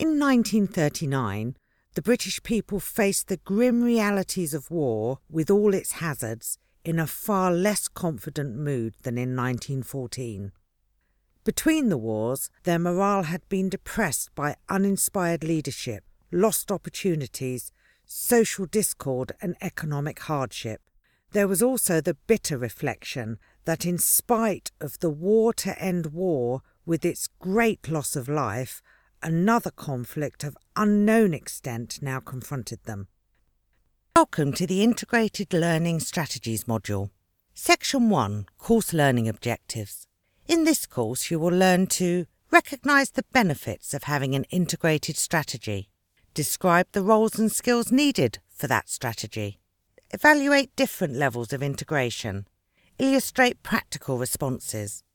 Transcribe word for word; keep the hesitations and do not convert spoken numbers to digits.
In nineteen thirty-nine, the British people faced the grim realities of war with all its hazards in a far less confident mood than in nineteen fourteen. Between the wars, their morale had been depressed by uninspired leadership, lost opportunities, social discord and economic hardship. There was also the bitter reflection that in spite of the war to end war with its great loss of life, another conflict of unknown extent now confronted them. Welcome to the Integrated Learning Strategies module. Section one, Course Learning Objectives. In this course you will learn to recognise the benefits of having an integrated strategy, describe the roles and skills needed for that strategy, evaluate different levels of integration, illustrate practical responses,